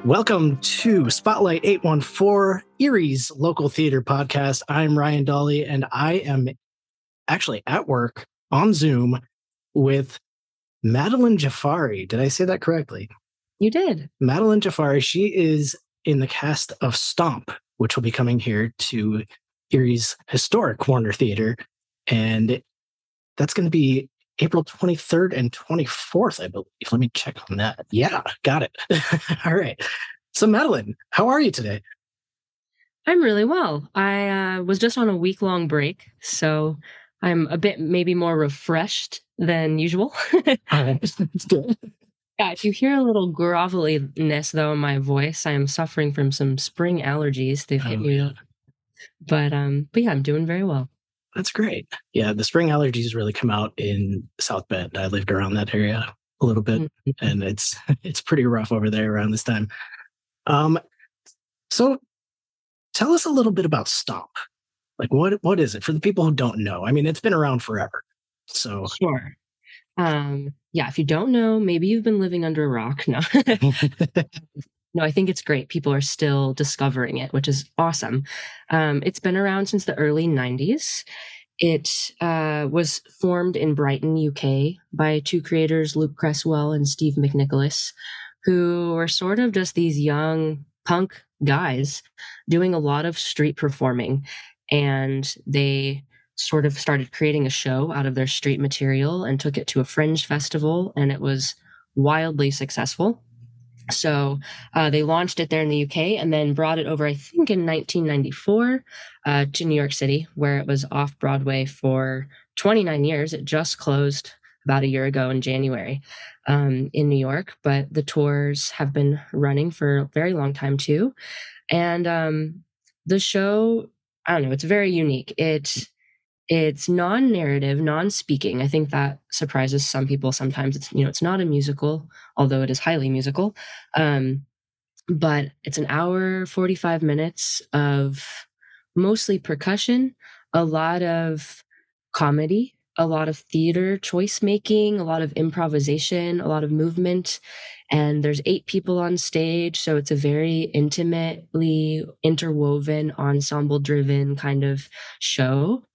Welcome to Spotlight 814, Erie's local theater podcast. I'm Ryan Dolly, and I am actually at work on Zoom with Madeline Jafari. Did I say that correctly? You did. Madeline Jafari. She is in the cast of Stomp, which will be coming here to Erie's historic Warner Theater. And that's going to be April 23rd and 24th, I believe. Let me check on that. Yeah, got it. All right. So, Madeline, how are you today? I'm really well. I was just on a week-long break, so I'm a bit maybe more refreshed than usual. All right. That's good. Yeah, if you hear a little groveliness, though, in my voice, I am suffering from some spring allergies. They've hit me. Yeah. But yeah, I'm doing very well. That's great. Yeah, the spring allergies really come out in South Bend. I lived around that area a little bit, and it's pretty rough over there around this time. So tell us a little bit about Stomp. Like, what is it for the people who don't know? I mean, it's been around forever. So Sure. Yeah, if you don't know, maybe you've been living under a rock. No. No, I think it's great. People are still discovering it, which is awesome. It's been around since the early 90s. It was formed in Brighton, UK by two creators, Luke Cresswell and Steve McNicholas, who were sort of just these young punk guys doing a lot of street performing. And they sort of started creating a show out of their street material and took it to a fringe festival, and it was wildly successful. So they launched it there in the UK and then brought it over, I think, in 1994 to New York City, where it was off Broadway for 29 years. It just closed about a year ago in January in New York, but the tours have been running for a very long time too. And the show, I don't know, it's very unique. It's non-narrative, non-speaking. I think that surprises some people sometimes. It's not a musical, although it is highly musical. But it's an hour, 45 minutes of mostly percussion, a lot of comedy, a lot of theater choice making, a lot of improvisation, a lot of movement. And there's 8 people on stage. So it's a very intimately interwoven, ensemble driven kind of show.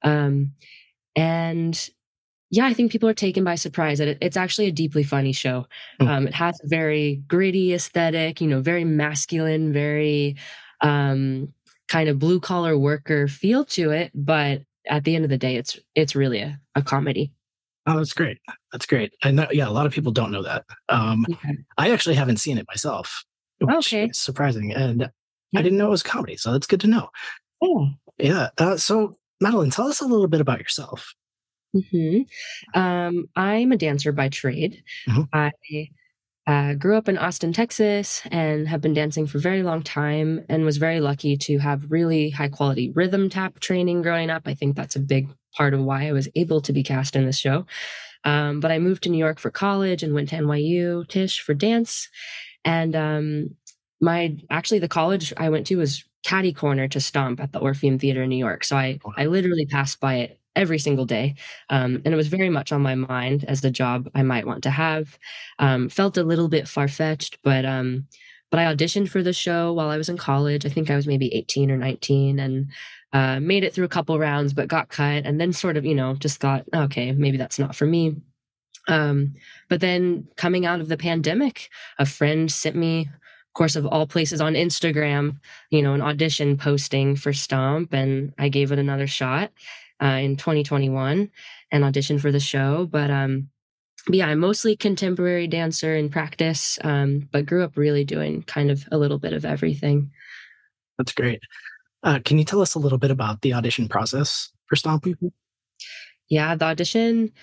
And yeah, I think people are taken by surprise. It's actually a deeply funny show. It has a very gritty aesthetic, very masculine, very kind of blue collar worker feel to it. But at the end of the day, it's really a comedy. Oh, that's great. That's great. I know. Yeah, a lot of people don't know that. I actually haven't seen it myself, which is surprising, and I didn't know it was comedy. So that's good to know. Oh, yeah. So, Madeline, tell us a little bit about yourself. I'm a dancer by trade. I grew up in Austin, Texas, and have been dancing for a very long time, and was very lucky to have really high quality rhythm tap training growing up. I think that's a big part of why I was able to be cast in this show. But I moved to New York for college and went to NYU Tisch for dance. And the college I went to was catty corner to Stomp at the Orpheum Theater in New York. So I literally passed by it every single day. And it was very much on my mind as the job I might want to have. Felt a little bit far-fetched, but I auditioned for the show while I was in college. I think I was maybe 18 or 19, and made it through a couple rounds, but got cut. And then sort of, just thought, okay, maybe that's not for me. But then coming out of the pandemic, a friend sent me, of course, of all places, on Instagram, an audition posting for Stomp, and I gave it another shot in 2021 and auditioned for the show. But yeah, I'm mostly contemporary dancer in practice, but grew up really doing kind of a little bit of everything. That's great. Can you tell us a little bit about the audition process for Stomp? Yeah, the audition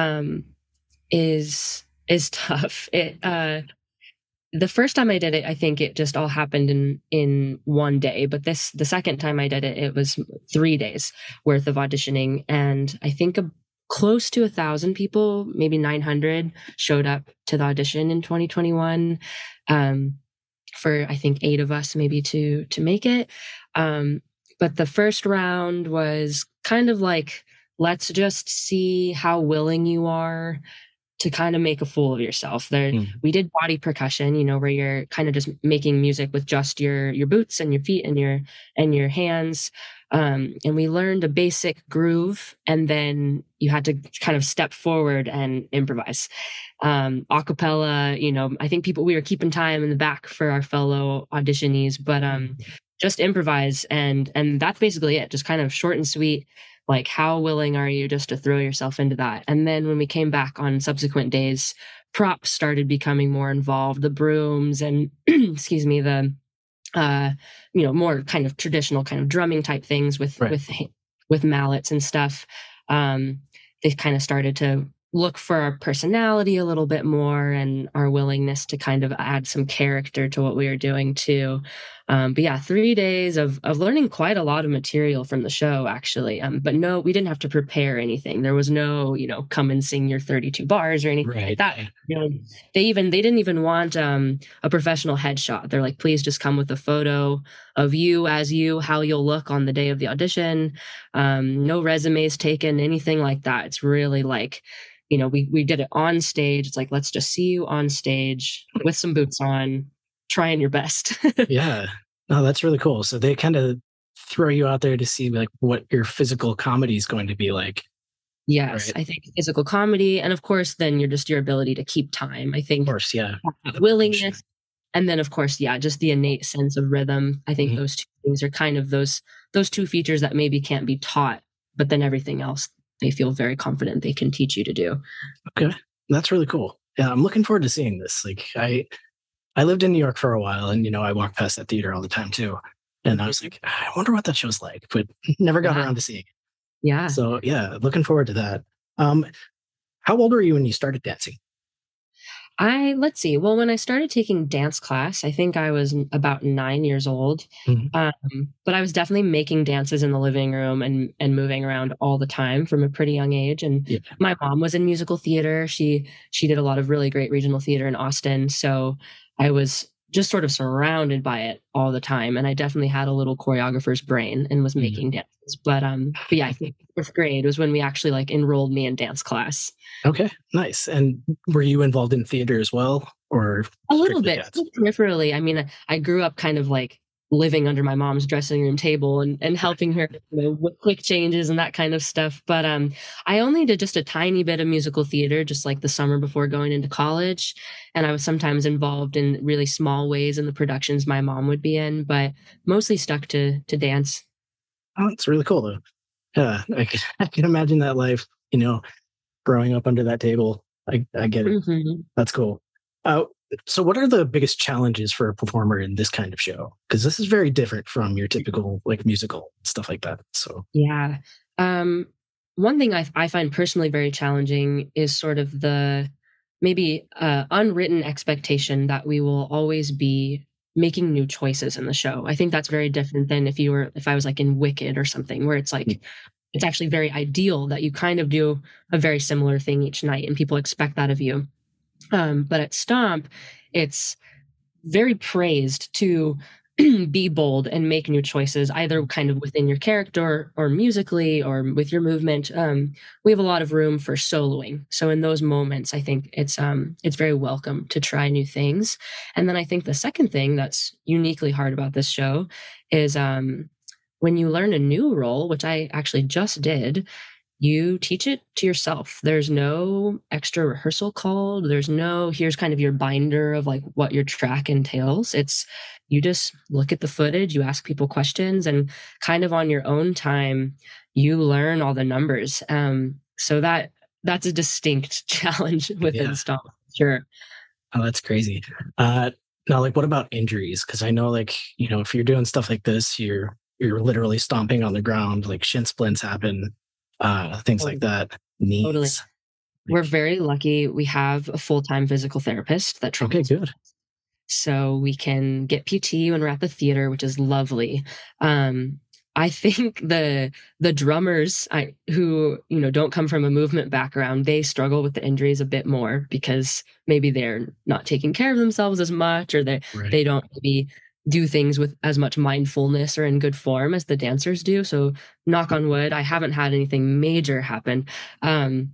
is tough. The first time I did it, I think it just all happened in one day. But the second time I did it, it was 3 days worth of auditioning. And I think close to 1,000 people, maybe 900, showed up to the audition in 2021. For I think 8 of us maybe to make it. But the first round was kind of like, let's just see how willing you are to kind of make a fool of yourself. There, Mm. we did body percussion, where you're kind of just making music with just your boots and your feet and your hands. And we learned a basic groove, and then you had to kind of step forward and improvise. A cappella, I think we were keeping time in the back for our fellow auditionees, but just improvise, and that's basically it. Just kind of short and sweet. Like, how willing are you just to throw yourself into that? And then when we came back on subsequent days, props started becoming more involved. The brooms and excuse me, the more kind of traditional kind of drumming type things with Right. with mallets and stuff. They kind of started to look for our personality a little bit more and our willingness to kind of add some character to what we were doing too. But yeah, 3 days of learning quite a lot of material from the show, actually. But no, we didn't have to prepare anything. There was no, come and sing your 32 bars or anything like that. They didn't even want a professional headshot. They're like, please just come with a photo of you as you, how you'll look on the day of the audition. No resumes taken, anything like that. It's really like, we did it on stage. It's like, let's just see you on stage with some boots on, trying your best. Yeah. No, that's really cool. So they kind of throw you out there to see like what your physical comedy is going to be like. Yes, right? I think physical comedy, and of course, then your ability to keep time. I think, of course, yeah, willingness, and then of course, yeah, just the innate sense of rhythm. I think those two things are kind of those two features that maybe can't be taught, but then everything else they feel very confident they can teach you to do. Okay, that's really cool. Yeah, I'm looking forward to seeing this. Like, I lived in New York for a while, and I walked past that theater all the time too. And I was like, I wonder what that show's like, but never got around to seeing it. Yeah. So yeah, looking forward to that. How old were you when you started dancing? Let's see. Well, when I started taking dance class, I think I was about 9 years old. But I was definitely making dances in the living room and moving around all the time from a pretty young age. And my mom was in musical theater. She did a lot of really great regional theater in Austin. So I was just sort of surrounded by it all the time. And I definitely had a little choreographer's brain and was making dances. But yeah, I think 4th grade was when we actually like enrolled me in dance class. Okay, nice. And were you involved in theater as well, or a little bit peripherally? I mean, I grew up kind of like living under my mom's dressing room table and helping her with quick changes and that kind of stuff. But I only did just a tiny bit of musical theater, just like the summer before going into college. And I was sometimes involved in really small ways in the productions my mom would be in, but mostly stuck to dance. Oh, it's really cool though. Yeah, I can imagine that life, growing up under that table. I get it. That's cool. So what are the biggest challenges for a performer in this kind of show? Because this is very different from your typical like musical stuff like that. So yeah. One thing I find personally very challenging is sort of the maybe unwritten expectation that we will always be making new choices in the show. I think that's very different than if I was like in Wicked or something, where it's like it's actually very ideal that you kind of do a very similar thing each night and people expect that of you. But at Stomp, it's very praised to be bold and make new choices, either kind of within your character or musically or with your movement. We have a lot of room for soloing. So in those moments, I think it's very welcome to try new things. And then I think the second thing that's uniquely hard about this show is when you learn a new role, which I actually just did, you teach it to yourself. There's no extra rehearsal called. Here's kind of your binder of like what your track entails. It's you just look at the footage, you ask people questions, and kind of on your own time, you learn all the numbers. So that's a distinct challenge within Stomp. Sure. Oh, that's crazy. Now, like, what about injuries? Because I know, like, if you're doing stuff like this, you're literally stomping on the ground. Like shin splints happen. Things like that. Knees. Totally. We're very lucky. We have a full-time physical therapist that trains. Okay, good. So we can get PT when we're at the theater, which is lovely. I think the drummers who don't come from a movement background, they struggle with the injuries a bit more because maybe they're not taking care of themselves as much, or they don't maybe do things with as much mindfulness or in good form as the dancers do. So knock on wood, I haven't had anything major happen.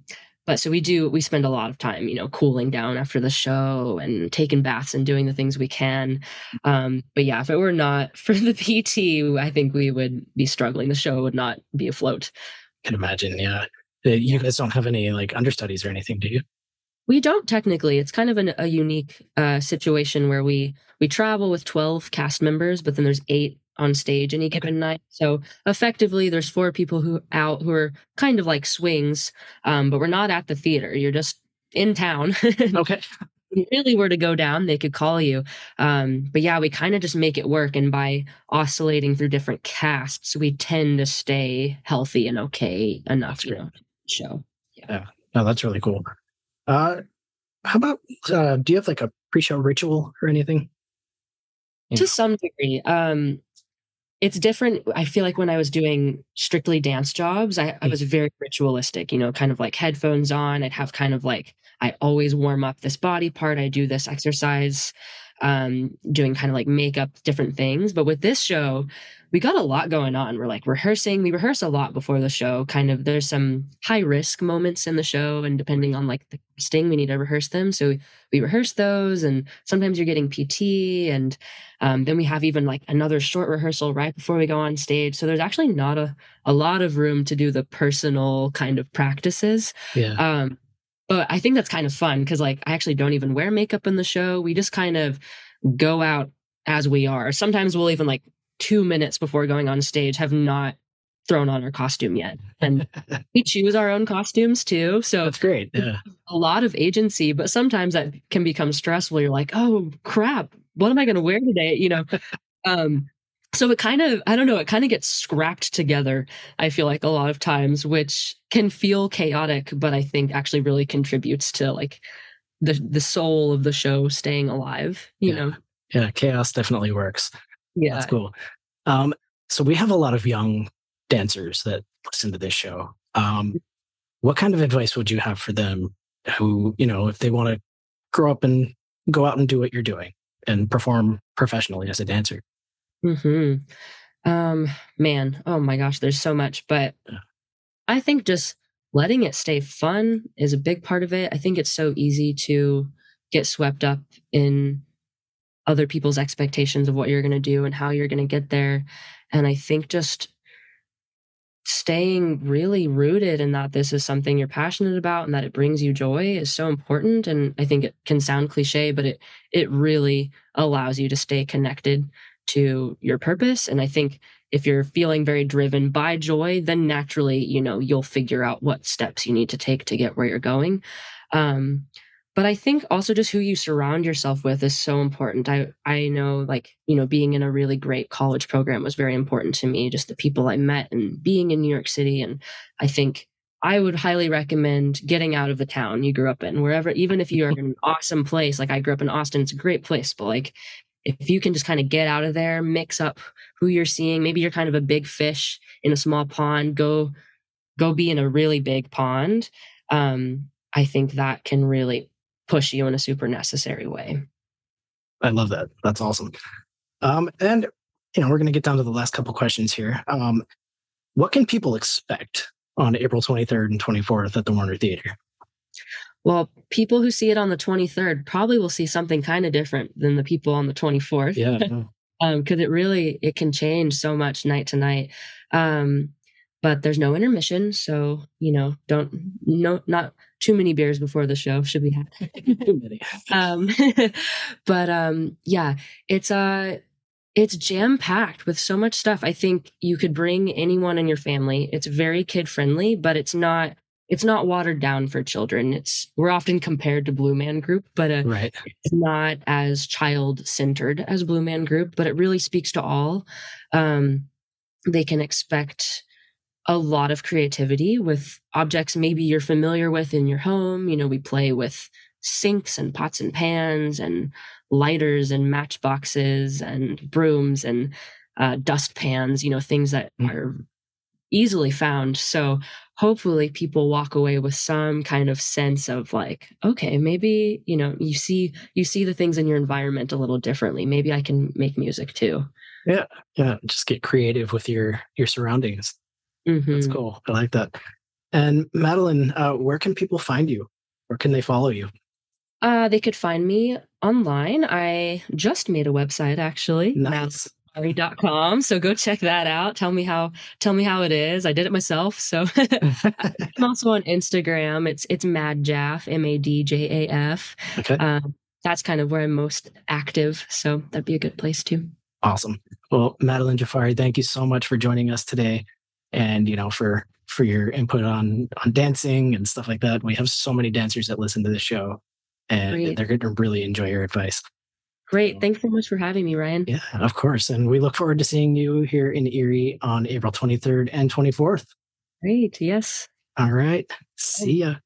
But so we spend a lot of time, cooling down after the show and taking baths and doing the things we can. But yeah, if it were not for the PT, I think we would be struggling. The show would not be afloat. I can imagine. Yeah. You guys don't have any like understudies or anything, do you? We don't technically. It's kind of a unique situation where we travel with 12 cast members, but then there's 8 on stage any given night. So effectively, there's 4 people who are kind of like swings, but we're not at the theater. You're just in town. Okay. If you really were to go down, they could call you. But yeah, we kind of just make it work. And by oscillating through different casts, we tend to stay healthy and okay enough, to show. Yeah. No, that's really cool. How about, do you have like a pre-show ritual or anything? To some degree. It's different. I feel like when I was doing strictly dance jobs, I was very ritualistic, kind of like headphones on. I'd have kind of like, I always warm up this body part. I do this exercise, doing kind of like makeup, different things. But with this show, we got a lot going on. We're like rehearsing. We rehearse a lot before the show. Kind of, there's some high risk moments in the show, and depending on like the casting, we need to rehearse them. So we rehearse those, and sometimes you're getting PT, and then we have even like another short rehearsal right before we go on stage. So there's actually not a lot of room to do the personal kind of practices. Yeah. But I think that's kind of fun because like I actually don't even wear makeup in the show. We just kind of go out as we are. Sometimes we'll even like 2 minutes before going on stage have not thrown on our costume yet. And we choose our own costumes too. So that's great. Yeah. A lot of agency, but sometimes that can become stressful. You're like, oh crap, what am I going to wear today? So it kind of, I don't know, it kind of gets scrapped together, I feel like a lot of times, which can feel chaotic, but I think actually really contributes to like the soul of the show staying alive, you know? Yeah, chaos definitely works. Yeah. That's cool. So we have a lot of young dancers that listen to this show. What kind of advice would you have for them who, if they want to grow up and go out and do what you're doing and perform professionally as a dancer? Man, oh my gosh, there's so much, but I think just letting it stay fun is a big part of it. I think it's so easy to get swept up in other people's expectations of what you're going to do and how you're going to get there. And I think just staying really rooted in that this is something you're passionate about and that it brings you joy is so important. And I think it can sound cliche, but it really allows you to stay connected to your purpose. And I think if you're feeling very driven by joy, then naturally, you'll figure out what steps you need to take to get where you're going. But I think also just who you surround yourself with is so important. I know being in a really great college program was very important to me, just the people I met and being in New York City. And I think I would highly recommend getting out of the town you grew up in, wherever, even if you're in an awesome place. Like I grew up in Austin, it's a great place, but like, if you can just kind of get out of there, mix up who you're seeing, maybe you're kind of a big fish in a small pond, go be in a really big pond. I think that can really push you in a super necessary way. I love that. That's awesome. And we're going to get down to the last couple questions here. What can people expect on April 23rd and 24th at the Warner Theater? Well, people who see it on the 23rd probably will see something kind of different than the people on the 24th. Yeah. Because it can change so much night to night. But there's no intermission. So, not too many beers before the show should be had. Too many. But it's jam packed with so much stuff. I think you could bring anyone in your family. It's very kid friendly, but it's not watered down for children. We're often compared to Blue Man Group, but right. It's not as child centered as Blue Man Group, but it really speaks to all. They can expect a lot of creativity with objects maybe you're familiar with in your home. We play with sinks and pots and pans and lighters and matchboxes and brooms and dust pans, things that are easily found. So hopefully people walk away with some kind of sense of like, okay, maybe, you see the things in your environment a little differently. Maybe I can make music too. Yeah. Yeah. Just get creative with your surroundings. Mm-hmm. That's cool. I like that. And Madeline, where can people find you? Where can they follow you? They could find me online. I just made a website actually, Nice. madeleine.com. So go check that out. Tell me how it is. I did it myself. So I'm also on Instagram. It's Madjaf, Madjaf. Okay. That's kind of where I'm most active. So that'd be a good place too. Awesome. Well, Madeline Jafari, thank you so much for joining us today, and for your input on dancing and stuff like that. We have so many dancers that listen to the show, and Great. they're going to really enjoy your advice. Great. Thanks so much for having me, Ryan. Yeah, of course. And we look forward to seeing you here in Erie on April 23rd and 24th. Great. Yes. All right. See ya.